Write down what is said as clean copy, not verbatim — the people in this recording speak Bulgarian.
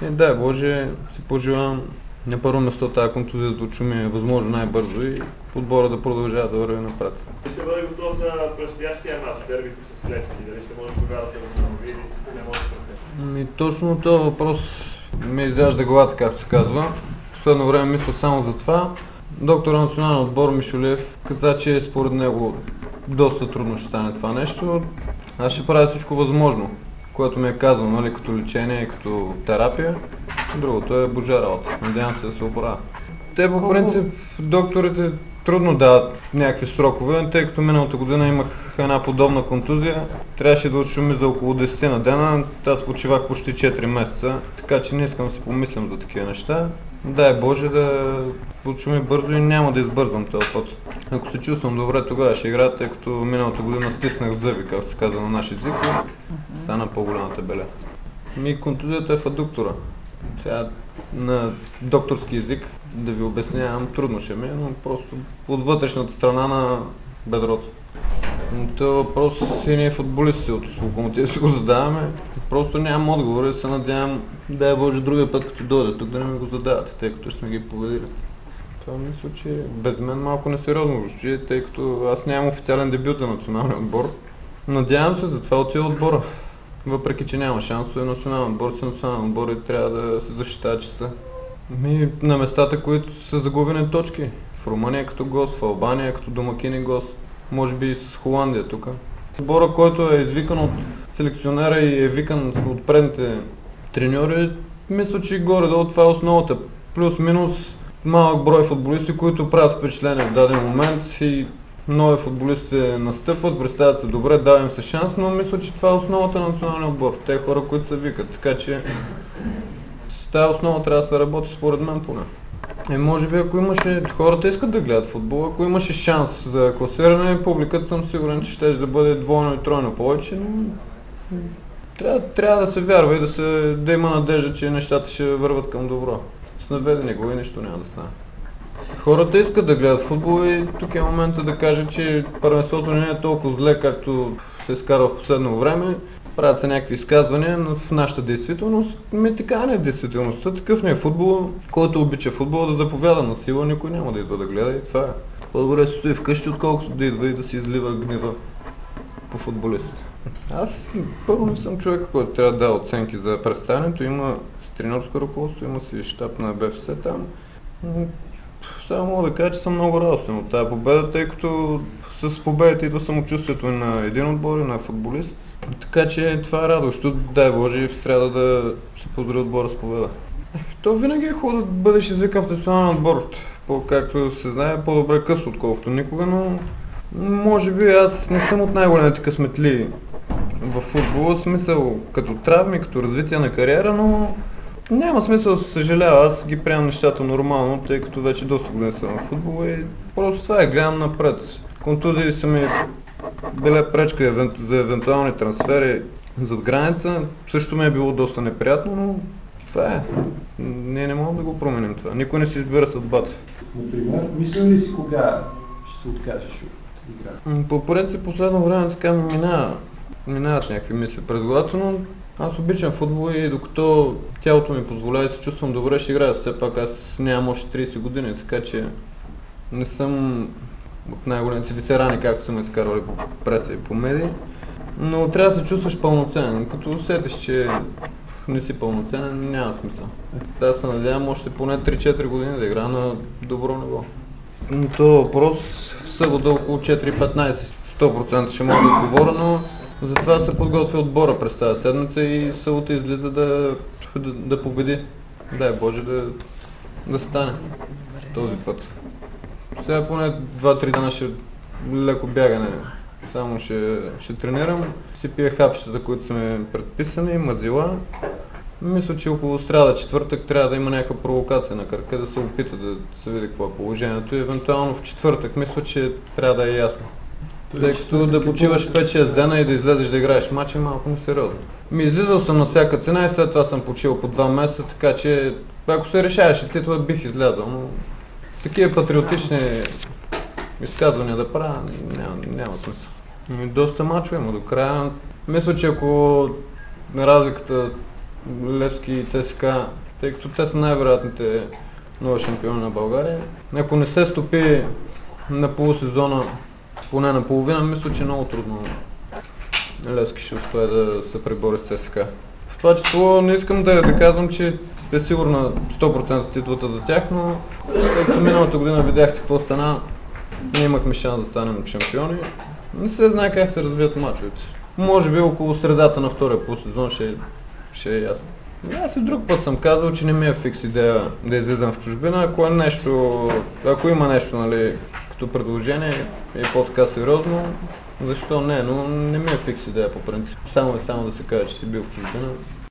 Дай Боже, си пожелавам на първо место тази контузия да отшуми възможно най-бързо и отбора да продължава да върви напред. Ще бъде готов за предстоящия мач, дербито с Левски, дали ще може тогава да се възстанови или не може да прекъсне? Точно този въпрос ми изяжда главата, както се казва. В последно време мисля само за това. Доктор на националния отбор Мишулев каза, че според него доста трудно ще стане това нещо. Аз ще правя всичко възможно, което ми е казано, нали, като лечение и като терапия. Другото е божа работа. Надявам се да се оправя. Те по принцип, докторите трудно дават някакви срокове, тъй като миналата година имах една подобна контузия. Трябваше да отшуми за около 10 на дена, аз почивах почти 4 месеца, така че не искам да си помислям за такива неща. Дай Боже да отшуми бързо и няма да избързвам този път. Ако се чувствам добре, тогава ще играя, тъй като миналата година стиснах зъби, както се казва на наш език, и стана по-голямата беля. Контузията е в адуктора. Сега на докторски език да ви обяснявам трудно ще ми, но просто от вътрешната страна на бедрото. Това въпрос и ние футболистите от Локомотив си го задаваме. Просто нямам отговор и се надявам, дай Боже, другия път като дойде тук да не ми го задавате, тъй като ще сме ги победили. Това мисля, че без мен малко несериозно звучи, тъй като аз нямам официален дебют за националния отбор. Надявам се, затова отива отбора. Въпреки че няма шансове, национален отбор си национален отбор и трябва да се защитава честа. На местата, които са загубени точки. В Румъния като гост, в Албания като домакин и гост. Може би и с Холандия тук. Отбора, който е извикан от селекционера и е викан от предните треньори, мисля, че горе-долу това е основата. Плюс-минус малък брой футболисти, които правят впечатление в даден момент и нови футболисти настъпват, представят се добре, дава им се шанс, но мисля, че това е основата на националния отбор. Те хора, които се викат, така че с тази основа трябва да се работи според мен поне. Може би ако имаше, хората искат да гледат футбол, ако имаше шанс за класиране, публиката съм сигурен, че ще да бъде двойно и тройно повече, но трябва да се вярва и да има надежда, че нещата ще върват към добро. С наведени глави нищо няма да стане. Хората искат да гледат футбол и тук е момента да кажа, че първенството не е толкова зле, както се изкарва в последно време. Правят се някакви изказвания в нашата действителност. Така не е в действителността, такъв не е футбол. Който обича футбол да заповяда на сила, никой няма да идва да гледа и това е. По-добре се стои вкъщи, отколкото да идва и да си излива гнева по футболистите. Аз първо не съм човек, който трябва да дава оценки за представянето. Има тренерско ръководство, има си щаб на БФС там. Само мога да кажа, че съм много радостен от тази победа, тъй като с победата идва самочувствието на един отбор и на футболист. Така че това е радващо, дай Боже, в сряда да се поздрави отбора с победа. То винаги е хубаво да бъдеш извикан в национален отбор. Както се знае, по-добре късно, отколкото никога, но може би аз не съм от най-големите късметли в футбола, смисъл като травми, като развитие на кариера, но няма смисъл да се съжалява, аз ги приемам нещата нормално, тъй като вече доста години съм в футбола и просто това гледам напред. Контузии са ми била пречка за евентуални трансфери зад граница, също ми е било доста неприятно, но това е. Ние не можем да го променим това. Никой не си избира съдбата. Например, мислил ли си кога ще се откажеш от игра? По принцип, последно време така ми минават някакви мисли през главата, но аз обичам футбол и докато тялото ми позволява и се чувствам добре, ще играя. Все пак аз нямам още 30 години, така че не съм от най-големите ветерани, както съм изкарвали по преса и по медии. Но трябва да се чувстваш пълноценен. Като усетиш, че не си пълноценен, няма смисъл. Трябва да се надявам още поне 3-4 години да игра на добро ниво. Но този въпрос в събота около 4:15, 100% ще мога да отговоря, но затова се подготвя отбора през тази седмица и събота излиза да победи. Дай Боже да стане този път. Сега поне 2-3 дена ще леко бягане. Само ще тренирам, си пия хапчетата, които са ми предписани, мазила. Мисля, че около сряда, четвъртък трябва да има някаква провокация на кръка, да се опита да се види какво е положението и евентуално в четвъртък мисля, че трябва да е ясно. Тъй като да почиваш 5-6 дена и да излезеш да играеш матч е малко несериозно. Излизал съм на всяка цена и след това съм почивал по 2 месеца, така че ако се решаваше титла бих излязъл, но такива патриотични изказвания да правя няма смисъл. Доста мачове има до края. Мисля, че ако разликата Левски и ЦСКА, тъй като те са най-вероятните нови шампиони на България. Ако не се стопи на полусезона, поне на половина, мисля, че много трудно Левски ще успее да се пребори с ЦСКА. В това число не искам да казвам, че е сигурна 100% титлата за тях, но тъй като миналата година видяхте какво стана, ние имахме шанс да станем шампиони. Не се знае как се развият мачовете. Може би около средата на втория полусезон ще е ясно. Аз и друг път съм казал, че не ми е фикс идея да излизам в чужбина. Ако има нещо, нали, като предложение и по-така сериозно, защо не, но не ми е фикс идея по принцип. Само да се каже, че си бил в чужбина.